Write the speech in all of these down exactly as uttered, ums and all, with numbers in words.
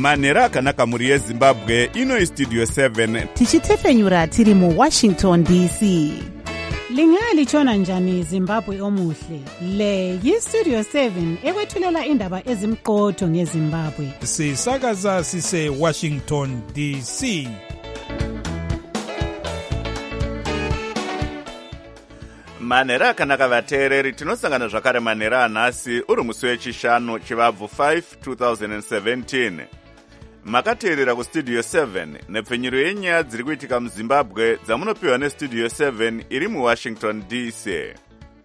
manhero akanaka mhuri yezimbabwe. Ino Studio seven tichitefenyura tiri mu Washington D C. Lingalitshona njani Zimbabwe omuhle? Le yi-Studio seven ekwethulela indaba ezimqotho ngeZimbabwe. Sisakaza sise Washington D C. manhero akanaka vateereri, tinosangana zvakare manhero anhasi uri musi wechishanu chivabvu five twenty seventeen. Makateerera kustudio seven nepfenyuro yenyaya dziri kuitika muzimbabwe dzamunopiwa nestudio seven iri muwashington D C.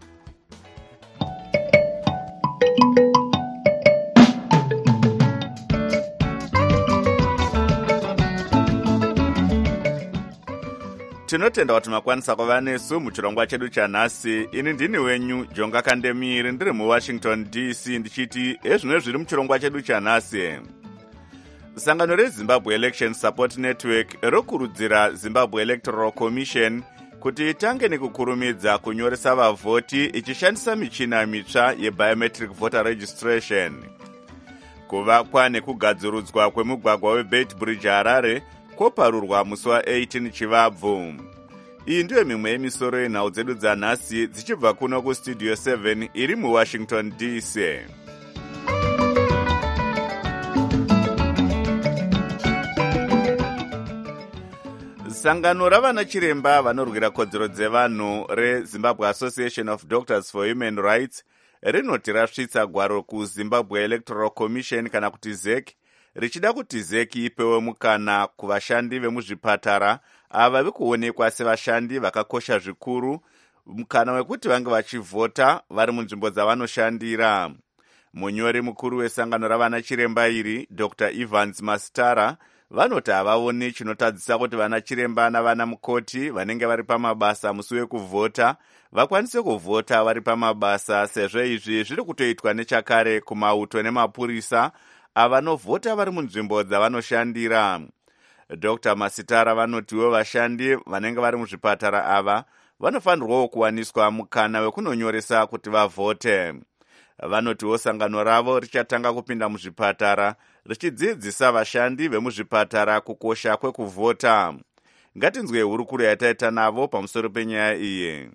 Tinotenda kuti makwanisa kuva nesu muchirongwa chedu chanhasi. Ini ndini wenyu Jonga Kandemiri, ndiri muwashington D C, ndichiti ezvimwe zviri muchirongwa chedu chanhasi. Sangano reZimbabwe Election Support Network rokurudzira Zimbabwe Electoral Commission kuti itange nekukurumidza kunyoresa vavhoti ichishandisa michina mitsva yebiometric voter registration. Kuvakwa nekugadzirudzwa kwemugwagwa weBeit Bridge Harare koparurwa musi wa-eighteen chivabvu. Iyi ndiyo mimwe yemisoro yenhau dzedu dzanhasi dzichibva kuno kustudio seven iri muwashington D C. Sangano ravana chiremba vanorwira kodzero dzevanhu reZimbabwe Association of Doctors for Human Rights rinoti rasvitsa gwaro kuZimbabwe Electoral Commission kana kuti Z E C richida kuti Z E C ipewe mukana kuvashandi vemuzvipatara ava vari kuonekwa sevashandi vakakosha zvikuru, mukana wekuti vange vachivhota vari munzvimbo dzavanoshandira. Munyori mukuru wesangano ravana chiremba iri, Doctor Evans Masitara, vanoti havaoni chinotadzisa kuti vana chiremba navana mukoti vanenge vari pamabasa musi wekuvhota vakwanise kuvhota vari pamabasa, sezvo izvi zviri kutoitwa nechakare kumauto nemapurisa avanovhota vari munzvimbo dzavanoshandira. Doctor Masitara vanotiwo vashandi vanenge vari muzvipatara ava vanofanirwawo kuwaniswa mukana wekunonyoresa kuti vavhote. Vanotiwo sangano ravo richatanga kupinda muzvipatara richidzidzisa vashandi vemuzvipatara kukosha kwekuvhota. Ngatinzwe hurukuro yataita navo pamusoro penyaya iyi.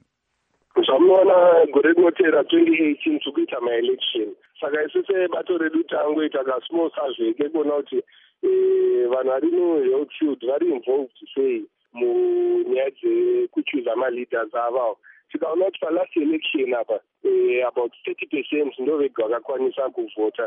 Zvamuona gore rinotevera twenty eighteen tikuita maelection. Saka isese bato redu tangoita kasmall survey kekuona kuti vanhu vari muhealth field vari involved sei munyaya dzekuchuza maleaders avo. Tikaona kuti palast election apa about thirty percent ndo vega vakakwanisa kuvhota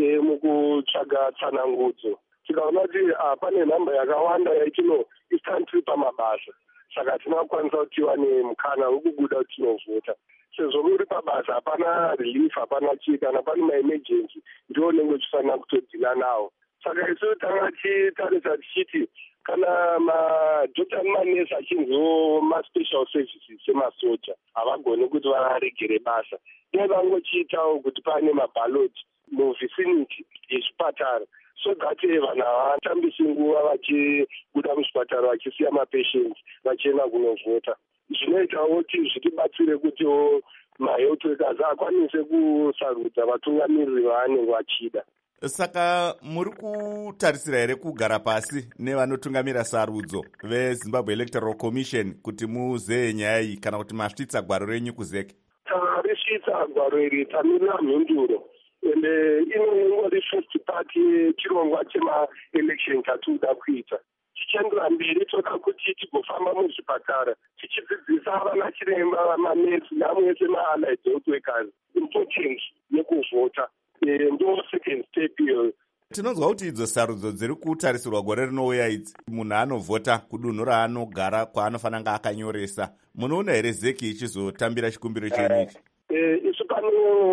mukutsvaga tsanangudzo. Tikaona kuti pane nhamba yakawanda yaitino iscountry pamabasa, saka tinokwanisa kuti tiwane mukana wekubuda kuti tinovhota. Sezvo muri pabasa hapana relief, hapana chii, kana pane maemergency ndiwo nengo tifanira kutodhila nawo. Saka isu tanga titarisa tichiti kana madhokta nemanesi achinziwo maspecial services semasoja havagoni kuti varegere basa, dai vangochiitawo kuti pane mabaloti muvicinity yezvipatara so that vanhu havatambisi nguva vachibuda muzvipatara vachisiya mapatients vachienda kunovhota. Zvinoitawo kuti zvitibatsire kuti mahealth workers akwanise kusarudza vatungamiriri vaanenge vachida. Saka muri kutarisira here kugara pasi nevanotungamira sarudzo veZimbabwe Electoral Commission kuti muzehe nyaya iyi kana kuti masvitsa gwaro renyu kuZ E C? Tarisvitsa gwaro iri tamirira mhinduro ende inongori first part yechirongwa chemaelection chatinoda kuita. Tichiendera mberi toda kuti tigofamba muzvipatara tichidzidzisa vana chiremba, manesi namwese maallied health workers importance yekuvhota. Ndo second step iyo. Tinonzwa kuti idzo sarudzo dziri kutarisirwa gore rinouya idzi munhu anovhota kudunhu raanogara kwaanofanira nga akanyoresa. Munoona here Z E C ichizotambira chikumbiro chenyu ichi? Isu pano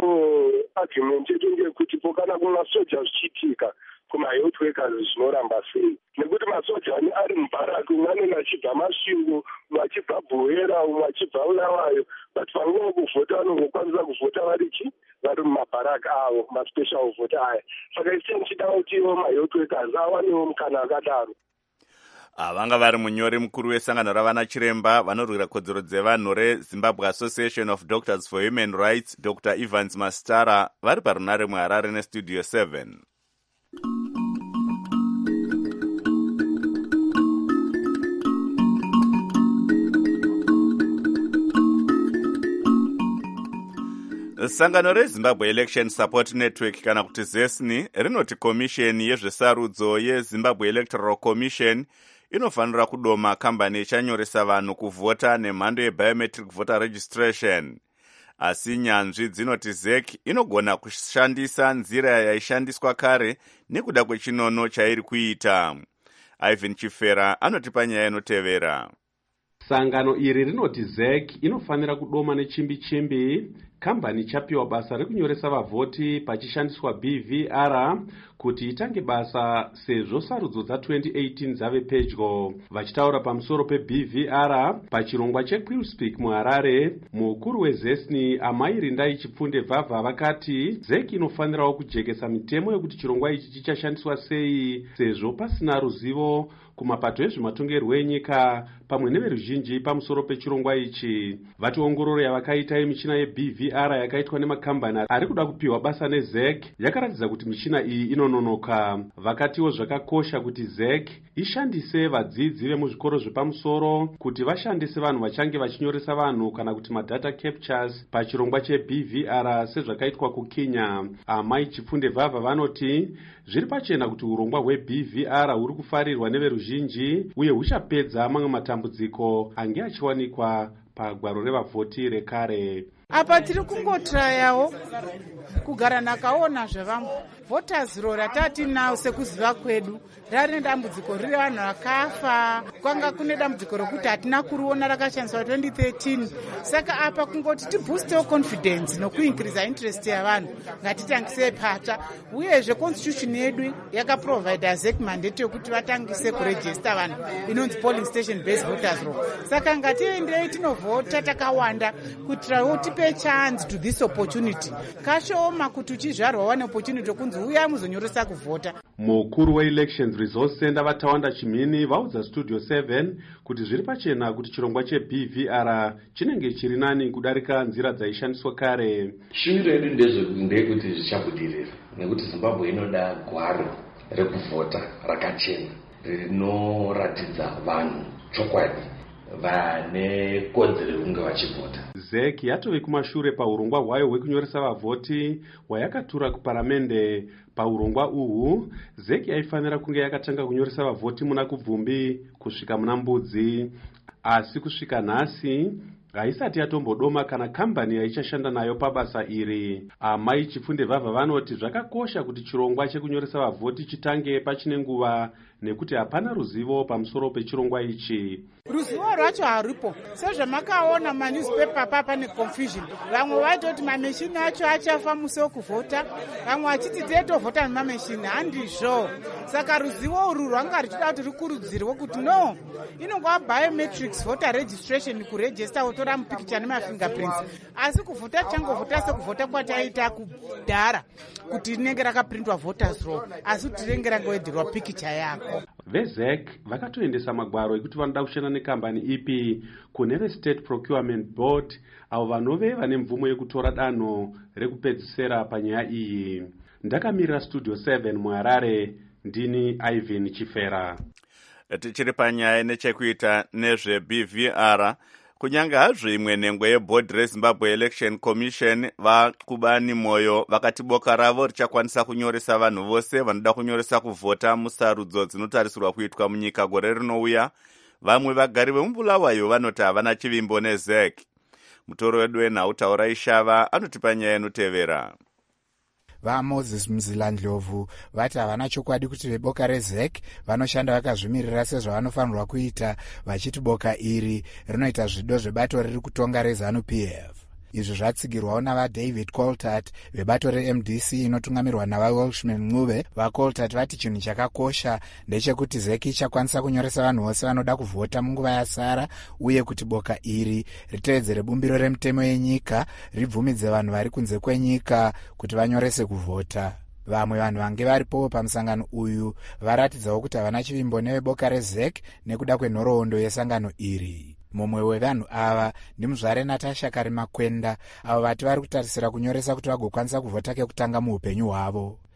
argument yedu ngeyekuti pokana kumasoja zvichiitika kumahealth workers zvinoramba sei, nekuti masoja ari mubharaki, umwe anenge achibva masvingo, umwe achibva bhoera, umwe achibva ulawayo, but panguva yekuvhota vanongokwanisa kuvhota vari chi vari mumabharaki avo, maspecial vote aya. Saka isi tichida kuti ivo mahealth workers avanewo mukana akadaro. Vanga vari munyori mukuru wesangano ravana chiremba vanorwira kodzero dzevanhu reZimbabwe Association of Doctors for Human Rights, Doctor Evans Masitara, vari parunare muHarare nestudio seven. Sangano reZimbabwe Election Support Network kana kuti ZESNI rinoti komisheni yezvesarudzo yeZimbabwe Electoral Commission inofanira kudoma kambani ichanyoresa vanhu kuvhota nemhando yebiometric voter registration. Asi nyanzvi dzinoti Z E C inogona kushandisa nzira yaishandiswa kare nekuda kwechinono chairi kuita. Ivan Chifera anotipa nyaya inotevera. Sangano iri rinoti Z E C inofanira kudoma nechimbi-chimbi kambani chapiwa basa rekunyoresa vavhoti pachishandiswa B V R kuti itange basa sezvo sarudzo dza-twenty eighteen dzave pedyo. Vachitaura pamusoro pe-B V R pachirongwa cheQuillspeak muHarare, mukuru weZESNI Amai Rindai Chipfunde Vhavha vakati Z E C inofanirawo kujekesa mitemo yekuti chirongwa ichi chichashandiswa sei sezvo pasina ruzivo kumapato ezvematongerwo enyika pamwe neveruzhinji pamusoro pechirongwa ichi. Vationgororo yavakaita yemichina yeB V R yakaitwa nemakambani ari kuda kupiwa basa neZ E C yakaratidza kuti michina iyi inononoka. Vakatiwo zvakakosha kuti Z E C ishandise vadzidzi vemuzvikoro zvepamusoro kuti vashandise vanhu vachange vachinyoresa vanhu kana kuti madata captures pachirongwa cheB V R sezvakaitwa kuKenya. Amai Chipfunde Vhavha vanoti zviri pachena kuti urongwa hweB V R huri kufarirwa neveruzhinji uye huchapedza mamwe matambudziko ange achiwanikwa pagwaro revavhoti rekare. Apa tiri kungotrayawo kugara nakaona zvevamwe voters roll ratati nawo sekuziva kwedu rari dambudziko riri vanhu vakafa, kwanga kune dambudziko rokuti hatina kuriona rakashandiswa twenty thirteen. Saka apa kungoti tiboostewo confidence nokuincrease interest yavanhu, ngatitangisei patsva. Uyezve constitution yedu yakaprovide Z E C mandate yokuti vatangise kuregister vanhu inonzi polling station based voters roll. Saka ngatienderei tinovhota takawanda kuitirawo tipe chance to this opportunity. Kashoma kuti uchizvarwa wane opportunity yokunzi uya muzonyoresa kuvhota. Mukuru weElections Resource Center Vatawanda Chimini vaudza Studio seven kuti zviri pachena kuti chirongwa cheB V R chinenge chiri nani kudarika nzira dzaishandiswa kare. Shuviro yedu ndezvekuti zvichabudirira nekuti Zimbabwe inoda gwaro rekuvhota rakachena rinoratidza vanhu chokwadi vane kodzero yekunge vachivhota. Z E C yatove kumashure paurongwa hwayo hwekunyoresa vavhoti hwayakatura kuparamende. Paurongwa uhu Z E C yaifanira kunge yakatanga kunyoresa vavhoti muna kubvumbi kusvika muna mbudzi, asi kusvika nhasi haisati yatombodoma kana kambani yaichashanda nayo pabasa iri. Amai Chipfunde Vhavha vanoti zvakakosha kuti chirongwa chekunyoresa vavhoti chitange pachine nguva nekuti hapana ruzivo pamusoro pechirongwa ichi. Ruzivo rwacho haripo, sezvamakaona manewspaper apa pane confusion. Vamwe vaitoti mameshini acho achafa musi wekuvhota, vamwe vachiti teitovhota nemameshini. Handizvo. Saka ruzivo urwu rwanga ruchida kuti rikurudzirwe kuti no, inongova biometrics voter registration kuregister wotora mupikicha nemafingerprints. Asi kuvhota tichangovhota sekuvhota kwataiita kudhara kuti rinenge rakaprintwa voters roll, asi kuti rinenge rangowedherwa pikicha yako. VeZ E C vakatoendesa magwaro ekuti vanoda kushanda nekambani ipi kune veState Procurement Board avo vanove vane mvumo yekutora danho rekupedzisira panyaya iyi. Ndakamirira Studio seven muHarare, ndini Ivan Chifera. Tichiri panyaya nechekuita nezveB V R, kunyange hazvo imwe nhengwe yeboard reZimbabwe Election Commission vakubani moyo vakati boka ravo richakwanisa kunyoresa vanhu vose vanoda kunyoresa kuvhota musarudzo dzinotarisirwa kuitwa munyika gore rinouya. Vamwe vagari vemubulawayo vanoti havana chivimbo neZ E C. Mutoro wedu wenhau Taura Ishava anotipa nyaya inotevera. vaMoses Mzilandlovu vati havana chokwadi kuti veboka reZ E C vanoshanda vakazvimirira sezvavanofanirwa kuita, vachiti boka iri rinoita zvido zvebato riri kutonga reZANU-P F. Izvi zvatsigirwawo navaDavid Coltart vebato reM D C inotungamirwa navaWelshman Ncube. VaColtart vati chinhu chakakosha ndechekuti Z E C ichakwanisa kunyoresa vanhu vose vanoda kuvhota munguva yasara, uye kuti boka iri ritevedzere bumbiro remutemo yenyika ribvumidze vanhu vari kunze kwenyika kuti vanyorese kuvhota. Vamwe vanhu vange varipo pamusangano uyu varatidzawo kuti havana chivimbo neveboka reZ E C nekuda kwenhoroondo yesangano iri. Mumwe wevanhu ava ndimuzvare Natasha Karimakwenda, avo vati vari kutarisira kunyoresa kuti vagokwanisa kuvhota kekutanga muupenyu hwavo.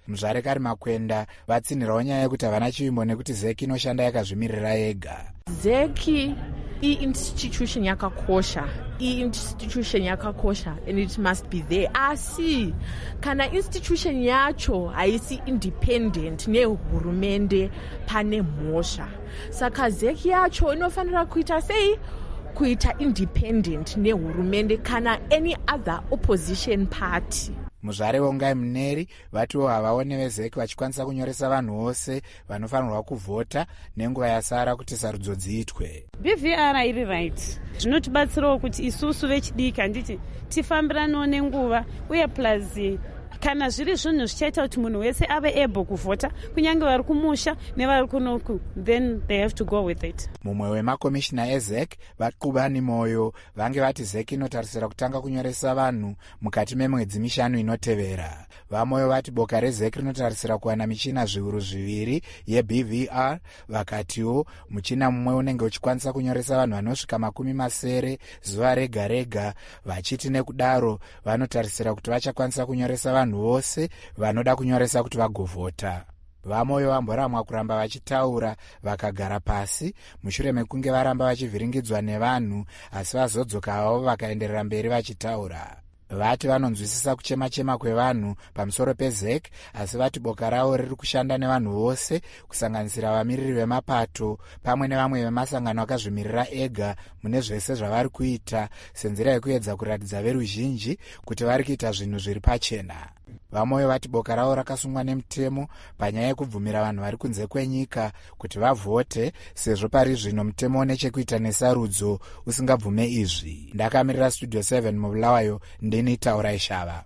muzvare kari Makwenda vatsinhirawo nyaya yekuti havana chivimbo nekuti zeki inoshanda yakazvimirira yega. Zeki i-institution yakakosha, i-institution yakakosha and it must be there. Asi kana institution yacho haisi independent nehurumende pane mhosva. Saka zeki yacho inofanira kuita sei? Kuita independent nehurumende kana any other opposition party. muzvare vongai muneri vatiwo havaone vezeki vachikwanisa kunyoresa vanhu vose vanofanirwa kuvhota nenguva yasara kuti sarudzo dziitwe. B V R iri right zvinotibatsirawo kuti isusu vechidiki handiti tifambiranewo nenguva uye plus kana zviri zvinhu zvichaita kuti munhu wese ave able kuvhota kunyange vari kumusha nevari kunoku, then they have to go with it. mumwe wemakomishina ezek vaqubani moyo vange vati zeki inotarisira kutanga kunyoresa vanhu mukati memwedzi mishanu inotevera. vamoyo vati boka rezeki rinotarisira kuwana michina zviuru zviviri yeB V R, vakatiwo muchina mumwe unenge uchikwanisa kunyoresa vanhu vanosvika makumi masere zuva rega rega, vachiti nekudaro vanotarisira kuti vachakwanisa kunyoresa vanhu vose vanoda kunyoresa kuti vagovhota. vamoyo vamboramwa kuramba vachitaura vakagara pasi mushure mekunge varamba vachivhiringidzwa nevanhu, asi vazodzoka havo vakaenderera mberi vachitaura. vati vanonzwisisa kuchema-chema kwevanhu pamusoro pezek, asi vati boka ravo riri kushanda nevanhu vose kusanganisira vamiriri vemapato pamwe nevamwe vemasangano akazvimirira ega mune zvese zvavari kuita senzira yekuedza kuratidza veruzhinji kuti vari kuita zvinhu zviri pachena. vamoyo vati boka ravo rakasungwa nemutemo panyaya yekubvumira vanhu vari kunze kwenyika kuti vavhote, sezvo pari zvino mutemo une chekuita nesarudzo usingabvume izvi. ndakamirira studio seven mubulawayo, ndini Taurai Shava.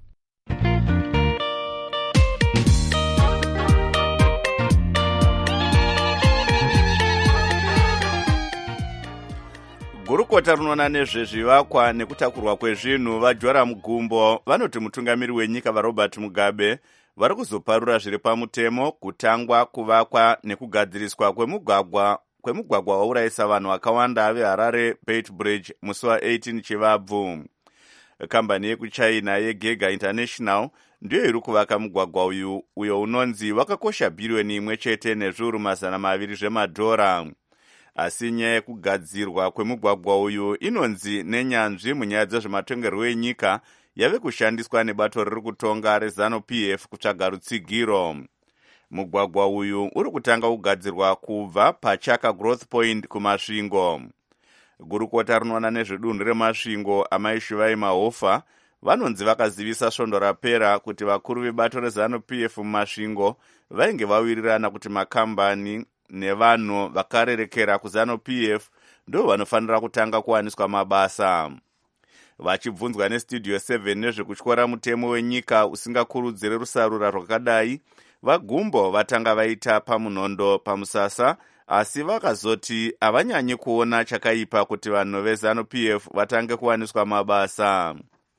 gurukota rinoona nezvezvivakwa nekutakurwa kwezvinhu vajora mugumbo vanoti mutungamiri wenyika vaRobert Mugabe vari kuzoparura zviri pamutemo kutangwa kuvakwa nekugadziriswa kwemugwagwa kwemugwagwa waurayisa vanhu vakawanda veHarare Beit Bridge musi wa18 Chivabvu. kambani yekuchina yeGeiger International ndiyo iri kuvaka mugwagwa uyu uyo unonzi wakakosha bhiriyoni imwe chete nezviuru mazana maviri zvemadhora. asi nyaya yekugadzirwa kwemugwagwa uyu inonzi nenyanzvi munyaya dzezvematongerwo enyika yave kushandiswa nebato riri kutonga reZANU-P F kutsvaga rutsigiro. mugwagwa uyu uri kutanga kugadzirwa kubva paChaka Growth Point kumasvingo. gurukota rinoona nezvedunhu remasvingo amai Shuvai Mahofa vanonzi vakazivisa svondo rapera kuti vakuru vebato reZANU-P F mumasvingo vainge vawirirana kuti makambani nevanhu vakarerekera kuZANU-P F ndo vanofanira kutanga kuwaniswa mabasa. vachibvunzwa nestudio seven nezvekutyora mutemo wenyika usingakurudziri rusarura rwakadai, vagumbo vatanga vaita pamunondo pamusasa, asi vakazoti havanyanyi kuona chakaipa kuti vanhu veZANU-P F vatange kuwaniswa mabasa.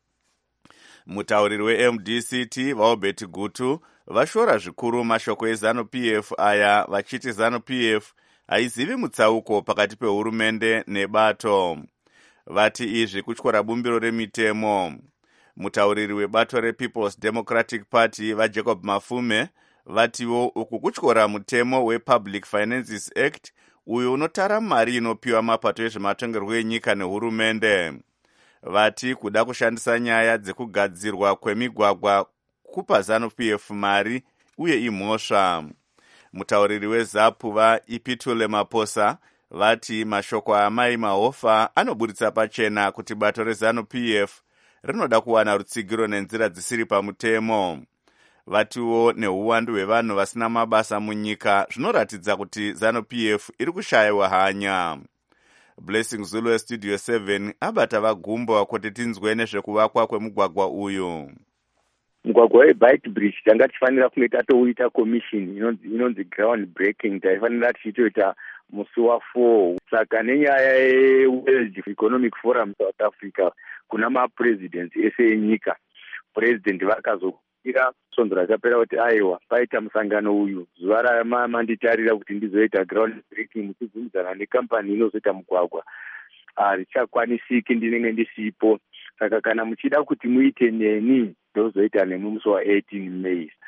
mutauriri weM D C T vaObert Gutu vashora zvikuru mashoko eZANU-P F aya vachiti ZANU-P F haizivi mutsauko pakati pehurumende nebato. vati izvi kutyora bumbiro remitemo. mutauriri webato rePeople's Democratic Party vaJacob Mafume vatiwo uku kutyora mutemo wePublic Finances Act uyo unotara mari inopiwa mapato ezvematongerwo enyika nehurumende. vati kuda kushandisa nyaya dzekugadzirwa kwemigwagwa kupa ZANU-P F mari uye imhosva. mutauriri weZAPU vaIpitule Maposa vati mashoko amai Mahofa anoburitsa pachena kuti bato reZANU-P F rinoda kuwana rutsigiro nenzira dzisiri pamutemo. vatiwo neuwandu hwevanhu vasina mabasa munyika zvinoratidza kuti ZANU-P F iri kushayiwa hanya. Blessing Zulu weStudio seven abata vagumbo kuti tinzwe nezvekuvakwa kwemugwagwa uyu. mugwagwa weBeit Bridge tanga tifanira kunge tatouita commission inonzi inonzi ground breaking, taifanira tichitoita musi wa4. saka nenyaya yeWorld Economic Forum South Africa kuna mapresidents ese enyika, president vakazokira svondo rakapera kuti aiwa paita musangano uyu zuva ramanditarira kuti ndizoita ground breaking muchibvumidzana nekampani inozoita mugwagwa richakwanisiki ndinenge ndisipo. saka kana muchida kuti muite neni ndozoita nemumusi wa18 May.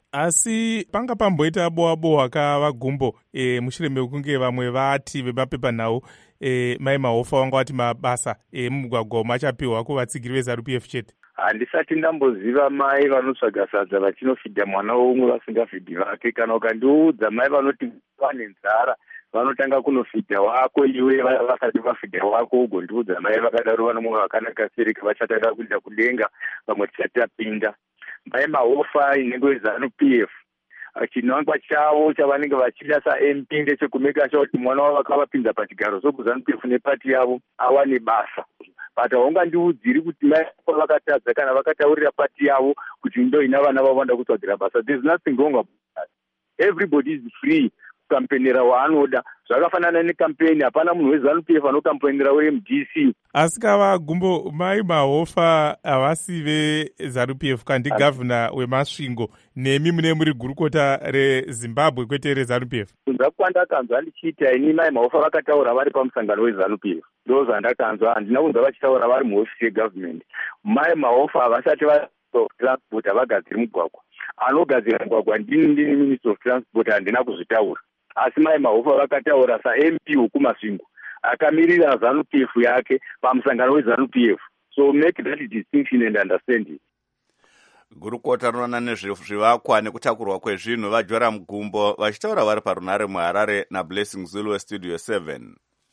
asi panga pamboita bowa-bowa kavagumbo e, mushure mekunge vamwe vati vemapepanhau e, mai Mahofa wanga wati mabasa emumugwagwa machapiwa kuvatsigiri veZANU P F chete. Handisati ndamboziva mai vanotsvaga sadza vachinofidha mwana womwe vasingafidhi vake. Kana ukandiudza mai vanoti vane nzara vanotanga kunofidha wako iwe vasati vafidha wako, ugondiudza mai vakadaro vanomwe vakanaka sereka vachatanga kuenda kudenga vamwe tisati tapinda. Mai Mahofa inenge weZANU P F chinangwa chavo chavanenge vachida saM P ndechekumeka sure kuti mwana wavo vakavapinza pachigaro sokuZANU P F nepati yavo awane basa. But haungandiudziri kuti mai vakatadza kana vakataurira pati yavo kuti ndo ina vana vavo vanda kutsvagira basa. There is nothing wrong about that. Everybody is free kukampenera waanoda. Zvakafanana nekampeni, hapana munhu weZANU P F anokampenera weM D C. Asi kavagumbo mai Mahofa havasi veZANU P F kandi gavhuna wemasvingo nemi mune muri gurukota reZimbabwe kwete reZANU P F. Kunza kwandakanzwa ndichiti ini mai Mahofa vakataura vari pamusangano weZANU P F. Ndo zvandakanzwa, handina kunzwa vachitaura vari muhofisi yegovernment. Mai Mahofa havasativatransport havagadziri mugwagwa. Anogadzira mugwagwa ndini ndini minister of transport, handina kuzvitaura. Asi mai Mahofa vakataura saM P wekumasvingo akamirira ZANU P F yake pamusangano weZANU P F. So make that distinction and understand it. Gurukota rinoona nezvivakwa nekutakurwa kwezvinhu vaJoram Gumbo vachitaura vari parunare muHarare naBlessing Zulu weStudio seven.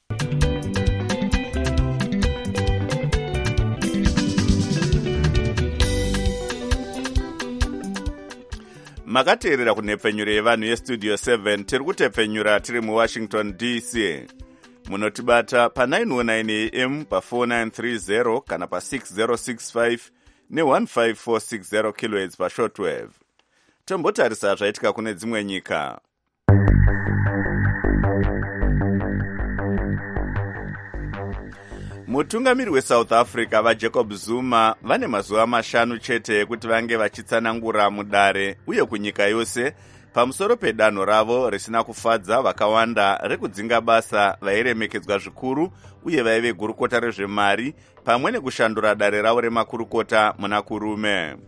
Makateerera kunhepfenyuro yevanhu yeStudio seven. Tiri kutepfenyura tiri muWashington D C. Munotibata pa nine oh nine A M pa four nine three zero kana pa six zero six five ne one five four six zero kilohertz pa shortwave. Tombotarisa zvaitika kune dzimwe nyika. Mutungamiri weSouth Africa vaJacob Zuma vane mazuva mashanu chete ekuti vange vachitsanangura mudare uye kunyika yose pamusoro pedanho ravo risina kufadza vakawanda rekudzinga basa vairemekedzwa zvikuru uye vaive gurukota rezvemari pamwe nekushandura dare ravo remakurukota muna kurume.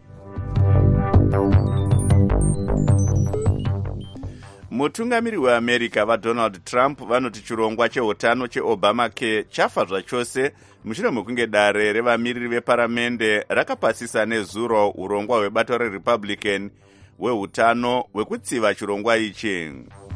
Mutungamiri weAmerica vaDonald Trump vanoti chirongwa cheutano cheObamacare chafa zvachose mushure mekunge dare revamiriri veparamende rakapasisa nezuro urongwa hwebato reRepublican hweutano hwekutsiva chirongwa ichi.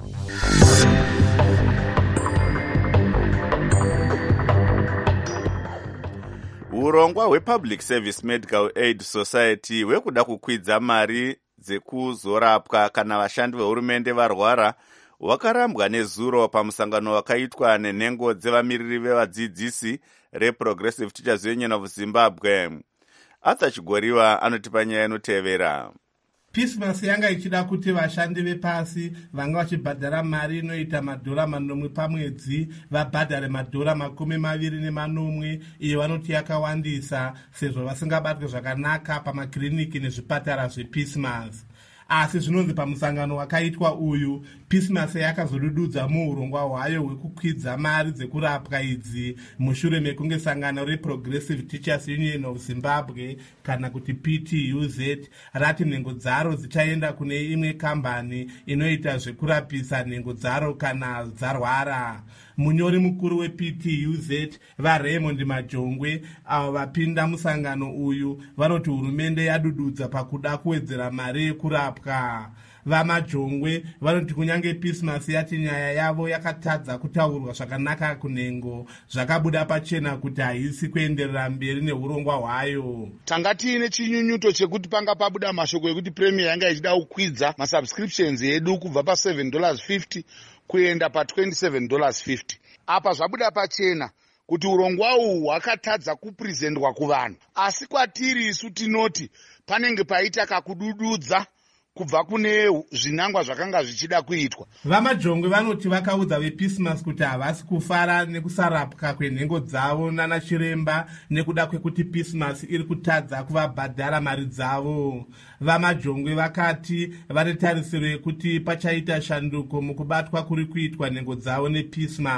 Urongwa hwePublic Service Medical Aid Society hwekuda kukwidza mari dzekuzorapwa kana vashandi vehurumende varwara hwakarambwa nezuro pamusangano wakaitwa nenhengo dzevamiriri vevadzidzisi reProgressive Teachers Union of Zimbabwe. Arthur Chigoriwa anotipa nyaya inotevera. Pismas yanga ichida kuti vashandi vepasi vanga vachibhadhara mari inoita madhora manomwe pamwedzi vabhadhare madhora makumi maviri nemanomwe iyo vanoti yakawandisa sezvo vasingabatwe zvakanaka pamakiriniki nezvipatara zvePismas. Asi zvinonzi pamusangano wakaitwa uyu Pismas yakazodududza muurongwa hwayo hwekukwidza mari dzekurapwa idzi mushure mekunge sangano reProgressive Teachers Union of Zimbabwe kana kuti P T U Z rati nhengo dzaro dzichaenda kune imwe kambani inoita zvekurapisa nhengo dzaro kana dzarwara. Munyori mukuru weP T U Z vaRaymond Majongwe avo vapinda musangano uyu vanoti hurumende yadududza pakuda kuwedzera mari yekurapwa. VaMajongwe vanoti kunyange Pismas yati nyaya yavo yakatadza kutaurwa zvakanaka kunhengo zvakabuda pachena kuti haisi kuenderera mberi neurongwa hwayo. Tanga tiine chinyunyuto chekuti panga pabuda mashoko ekuti Premier yanga ichida kukwidza masubscriptions edu kubva pa seven dollars fifty kuenda pa twenty-seven dollars fifty. Apa zvabuda pachena kuti urongwa uhu hwakatadza kuprezentwa kuvanhu, asi kwatiri isu tinoti panenge paita kakudududza kubva kune zvinangwa zvakanga zvichida kuitwa. VaMajongwe vanoti vakaudza vePismas kuti havasi kufara nekusarapwa kwenhengo dzavo nana chiremba nekuda kwekuti Pismas iri kutadza kuvabhadhara mari dzavo. VaMajongwe vakati vari tarisiro yekuti pachaita shanduko mukubatwa kuri kuitwa nhengo dzavo nePismas.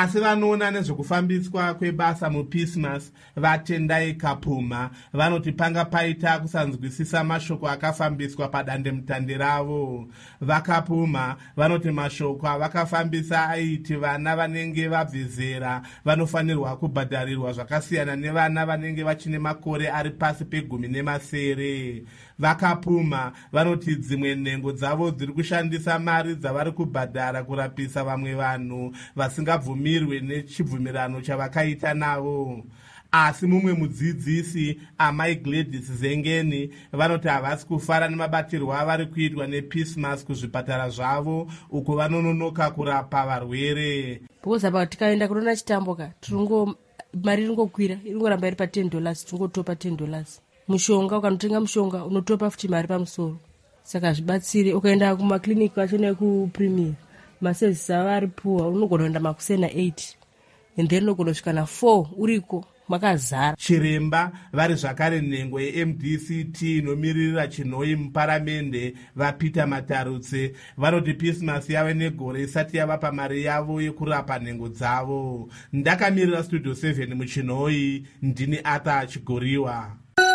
asi vanoona nezvekufambiswa kwebasa mupismas vatendai kapuma vanoti panga paita kusanzwisisa mashoko akafambiswa padandemutande ravo. Vakapuma vanoti mashoko avakafambisa aiti vana vanenge vabve zera vanofanirwa kubhadharirwa zvakasiyana nevana vanenge vachine makore ari pasi pegumi nemasere. Vakapuma vanoti dzimwe nhengo dzavo dziri kushandisa mari dzavari kubhadhara kurapisa vamwe vanhu vasingabvumirwe nechibvumirano chavakaita navo. Asi mumwe mudzidzisi amai Gladys Zengeni vanoti havasi kufara nemabatirwo avari kuitwa nepismas kuzvipatara zvavo uko vanononoka kurapa varwere. Because apa tikaenda kunoona chitambo ka tiringo mari iringokwira iringoramba iri pa ten dollars tingotopa ten dollars. Mushonga ukanotenga mushonga unotopa futi mari pamusoro. Saka zvibatsire ukaenda kumakliniki kwacho nekupremier masezisi ava ari puwa unogona kuenda makusena eight and then unogona kusvika na four uriko makazara. Chiremba vari zvakare nhengo ye-M D C T inomiririra chinhoi muparamende vaPeter Matarutse vanoti Pismas yave negore isati yavapa mari yavo yekurapa nhengo dzavo. Ndakamirira Studio seven muchinhoi, ndini Arthur Chigoriwa.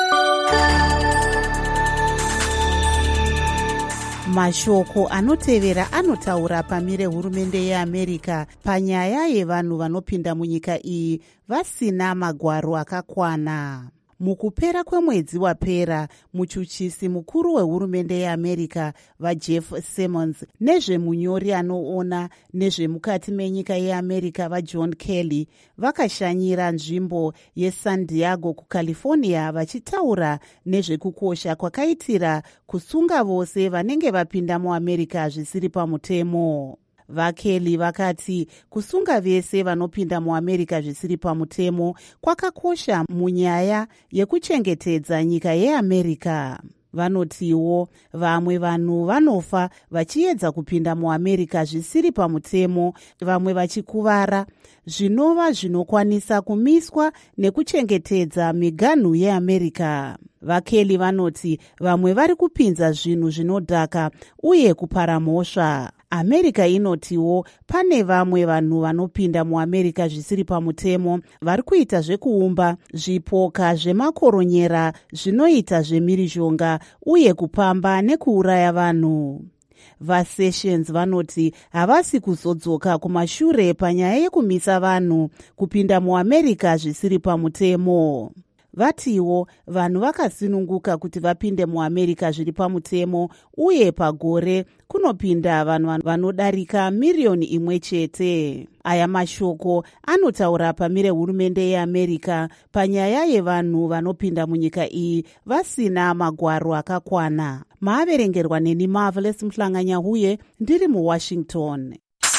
Mashoko anotevera anotaura pamire hurumende yeAmerica panyaya yevanhu vanopinda munyika iyi vasina magwaro akakwana. Mukupera kwemwedzi wapera, muchuchisi mukuru wehurumende yeAmerica vaJeff Sessions nezvemunyori anoona nezvemukati menyika yeAmerica vaJohn Kelly vakashanyira nzvimbo yeSan Diego kuCalifornia vachitaura nezvekukosha kwakaitira kusunga vose vanenge vapinda muAmerica zvisiri pamutemo. VaKelly vakati kusunga vese vanopinda muAmerica zvisiri pamutemo kwakakosha munyaya yekuchengetedza nyika yeAmerica. Vanotiwo vamwe vanhu vanofa vachiedza kupinda muAmerica zvisiri pamutemo, vamwe vachikuvara, zvinova zvinokwanisa kumiswa nekuchengetedza miganhu yeAmerica. VaKelly vanoti vamwe vari kupinza zvinhu zvinodhaka uye kupara mhosva. America inotiwo pane vamwe vanhu vanopinda muAmerica zvisiri pamutemo vari kuita zvekuumba zvipoka zvemakoronyera zvinoita zvemhirizhonga uye kupamba nekuuraya vanhu. VaSessions vanoti havasi kuzodzoka kumashure panyaya yekumisa vanhu kupinda muAmerica zvisiri pamutemo. Vatiwo vanhu vakasununguka kuti vapinde muAmerica zviri pamutemo uye pagore kunopinda vanhu vanodarika miriyoni imwe chete. Aya mashoko anotaura pamire hurumende yeAmerica panyaya yevanhu vanopinda munyika iyi vasina magwaro akakwana. Maaverengerwa neni Marvelous Mhlanganyahuye ndiri muWashington.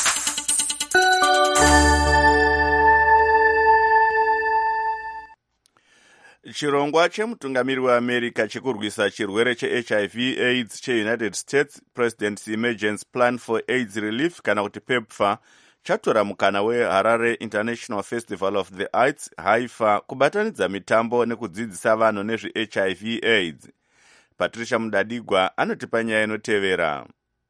Chirongwa chemutungamiri weAmerica chekurwisa chirwere cheH I V AIDS cheUnited States President's Emergency Plan for AIDS Relief kana kuti PEPFAR chatora mukana weHarare International Festival of the Arts haifa kubatanidza mitambo nekudzidzisa vanhu nezveH I V AIDS. Patricia Mudadigwa anotipa nyaya inotevera.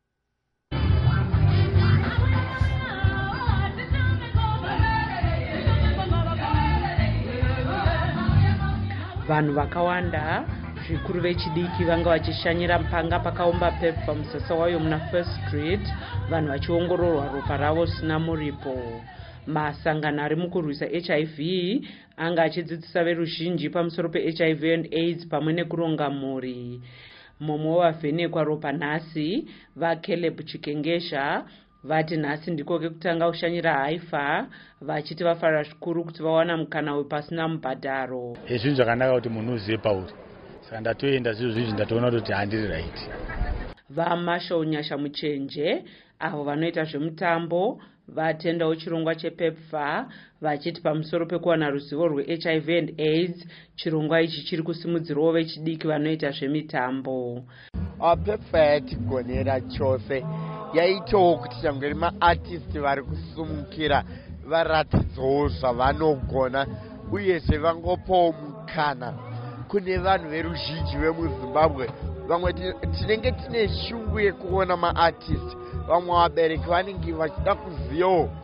Vanhu vakawanda zvikuru vechidiki vanga vachishanyira mpanga pakaumba PEPFAR musasa wayo muna First Street, vanhu vachiongororwa ropa ravo risina muripo. Masangano ari mukurwisa H I V anga achidzidzisa veruzhinji pamusoro peH I V and AIDS pamwe nekuronga mhuri. Mumwe wavhenekwa ropa nhasi vaCaleb Chikengesha vati nhasi ndiko kekutanga kushanyira haifa vachiti vafara zvikuru kuti vawana mukana wepasina mubhadharo. Zvinhu zvakanaka kuti munhu uzive pauri, saka ndatoenda zviro zvizvi ndatoona kuti handiri right. VaMarshall Nyasha Muchenje avo vanoita zvemutambo vatendawo chirongwa chePEPFAR vachiti pamusoro pekuwana ruzivo rweH I V and AIDS chirongwa ichi chiri kusimudzirawo vechidiki vanoita zvemitambo. PEPFAR yatigonera chose yaitawo kuti changeri maartisti vari kusumukira varatidzawo zvavanogona uyezve vangopawo mukana kune vanhu veruzhinji vemuZimbabwe. Vamwe tinenge tine shungu yekuona maartisti, vamwe vabereki vanenge vachida kuzivawo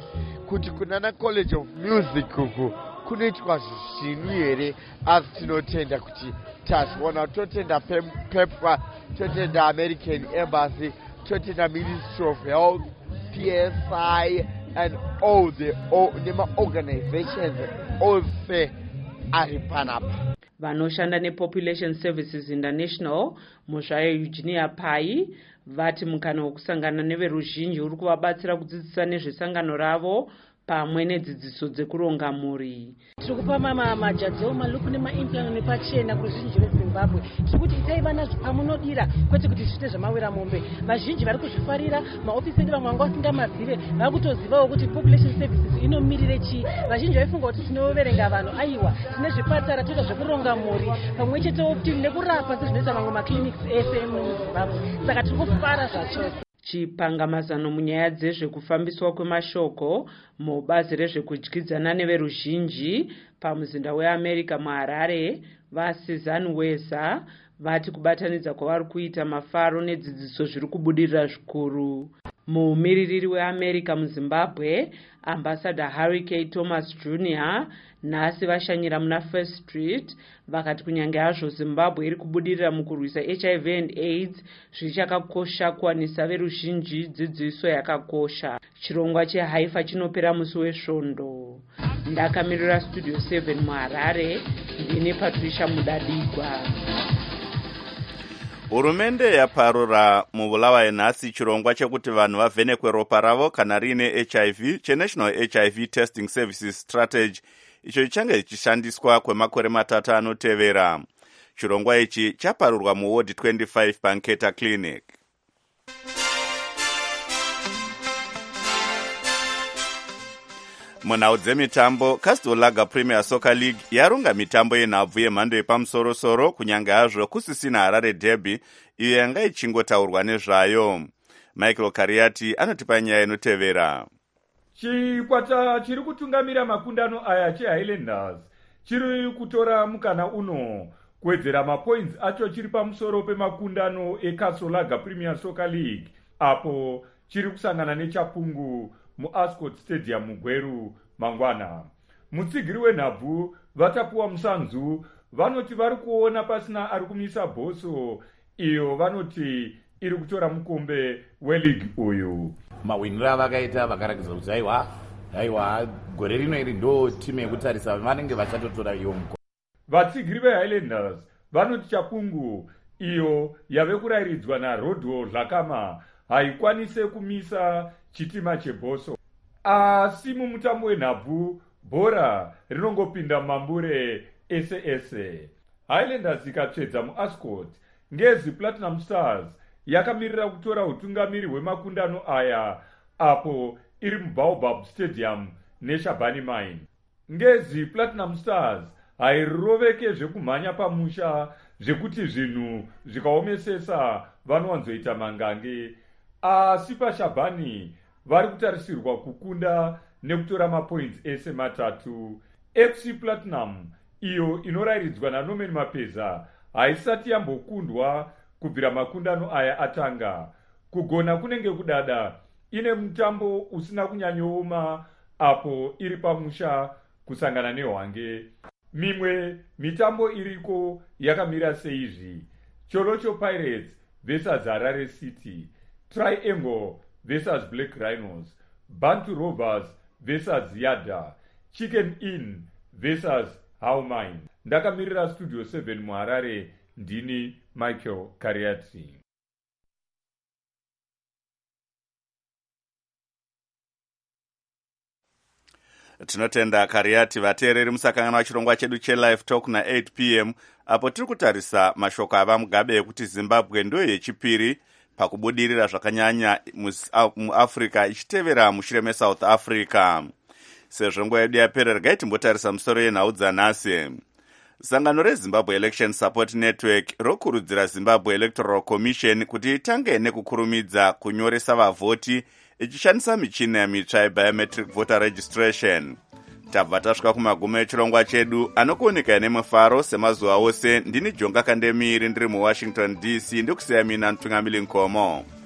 kuti kunana college of music uku kunoitwa zvinhu here asi tinotenda kuti tazviona totenda pepfa totenda American Embassy totenda Ministry of Health P S I and all the nema-organizations ose ari panapa. Vanoshanda nePopulation Services International muzvayo Eugenia Pai vati mukana wokusangana neveruzhinji uri kuvabatsira kudzidzisa nezvesangano ravo pamwe nedzidziso dzekuronga mhuri. Tiri kupa majadzeo maluku nemaimplano nepachena kuruzhinji rweZimbabwe. Tiri kuti itai vana zvamunodira kwete kuti zviite zvamawira mombe. Vazhinji vari kuzvifarira, maofisi edu vamwe vanga vasingamazive vari kutozivawo kuti Population Services inomirire chii. Vazhinji vaifunga kuti tinoverenga vanhu aiwa tine zvipatara toita zvekuronga mhuri pamwe chetewo kuti nekurapa sezvinoita mamwe maclinics ese muZimbabwe. Saka tiri kufara zvachose. Chipangamazano munyaya dzezvekufambiswa kwemashoko mubazi rezvekudyidzana neveruzhinji pamuzinda weAmerica muHarare vaSuzanne Weza vati kubatanidza kwavari kuita mafaro nedzidziso zviri kubudirira zvikuru. Mumiririri weAmerica muZimbabwe Ambassador Harry K. Thomas Junior nhasi vashanyira muna First Street vakati kunyange hazvo Zimbabwe iri kubudirira mukurwisa H I V and AIDS zvichakakosha kuwanisa veruzhinji dzidziso yakakosha. Chirongwa cheHaifa chinopera musi wesvondo. Ndakamirira Studio seven muHarare ndine Patricia Mudadigwa. Hurumende yaparura muvulawa enhasi chirongwa chekuti vanhu vavhenekwe ropa ravo kana riine H I V cheNational H I V Testing Services Strategy icho chichange chichishandiswa kwemakore matatu anotevera. Chirongwa ichi chaparurwa muward twenty-five paNketa Clinic. Munhau dzemitambo, Castle Lager Premier Soccer League yaronga mitambo yenhabvu yemhando yepamusoro-soro kunyange hazvo kusisina Harare Derby iyo yanga ichingotaurwa nezvayo. Michael Kariati anotipa nyaya inotevera. Chikwata chiri kutungamira makundano aya cheHighlanders chiri kutora mukana uno kuwedzera mapoints acho chiri pamusoro pemakundano eCastle Lager Premier Soccer League apo chiri kusangana neChapungu muAscot Stadium muGweru mangwana. Mutsigiri wenhabvu vatapuwa musanzu vanoti vari kuona pasina ari kumisa bhoso iyo vanoti iri kutora mukombe weleague uyu. Mawiniro avakaita vakarakidza kuti aiwa aiwa gore rino iri ndo timu yekutarisa vanenge vachatotora iyo mukombe. Vatsigiri veHighlanders vanoti Chapungu iyo yave kurayiridzwa naRodwo Dhlakama haikwanise kumisa chitima chebhoso. Asi mumutambo wenhabvu bhora rinongopinda mambure ese ese. Highlanders ikatsvedza muAscot ngezi Platinum Stars yakamirira kutora utungamiri hwemakundano aya apo iri muBaobab Stadium neShabani Mine. Ngezi Platinum Stars hairoveke zvekumhanya pamusha zvekuti zvinhu zvikaomesesa vanowanzoita mangange. Asi paShabani vari kutarisirwa kukunda nekutora mapoints ese matatu. F C Platinum iyo inorayiridzwa naNorman Mapeza haisati yambokundwa kubvira makundano aya atanga. Kugona kunenge kudada ine mutambo usina kunyanyooma apo iri pamusha kusangana neHwange. Mimwe mitambo iriko yakamira seizvi: Cholocho Pirates versus Harare City, Triangle versus Black Rhinos, Bantu Rovers versus Yada, Chicken Inn versus How Mine. Ndakamirira Studio seven muHarare ndini Michael Kariati. Tinotenda Kariati. Vateereri musakangana wachirongwa chedu chelive talk na eight p m apo tiri kutarisa mashoko ava mugabe ekuti Zimbabwe ndo yechipiri pakubudirira zvakanyanya muAfrica ichitevera mushure meSouth Africa. Sezvo nguva yedu yapera, regai timbotarisa musoro yenhau dzanhasi. Sangano reZimbabwe Election Support Network rokurudzira Zimbabwe Electoral Commission kuti itange nekukurumidza kunyoresa vavhoti ichishandisa michina yamitsva yebiometric voter registration. Tabva tasvika kumagumo echirongwa chedu anokuoneka nemufaro semazuva ose. Ndini Jonga Kandemiri ndiri muWashington D C ndikusiya mina Ntungamili Nkomo.